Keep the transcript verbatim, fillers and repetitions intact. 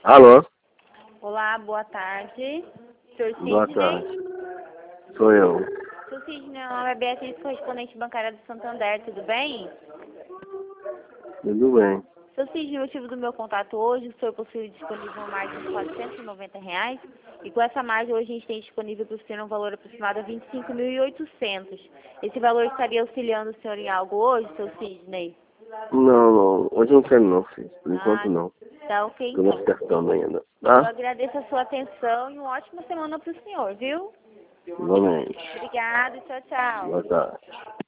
Alô? Olá, boa tarde. senhor Boa Sidney? tarde. Sou eu. senhor Sidney, meu nome é Beatriz, correspondente bancária do Santander, tudo bem? Tudo bem. senhor Sidney, o motivo do meu contato hoje, o senhor possui disponível uma margem de quatrocentos e noventa reais, e com essa margem hoje a gente tem disponível para o senhor um valor aproximado a vinte e cinco mil e oitocentos. Esse valor estaria auxiliando o senhor em algo hoje, senhor Sidney? Não, não. Hoje eu não quero não, filho. Por enquanto Ah, não. tá ok Estou me então. acertando ainda. Eu Tá? agradeço a sua atenção e uma ótima semana para o senhor, viu? Igualmente. Obrigada, tchau, tchau. Boa tarde.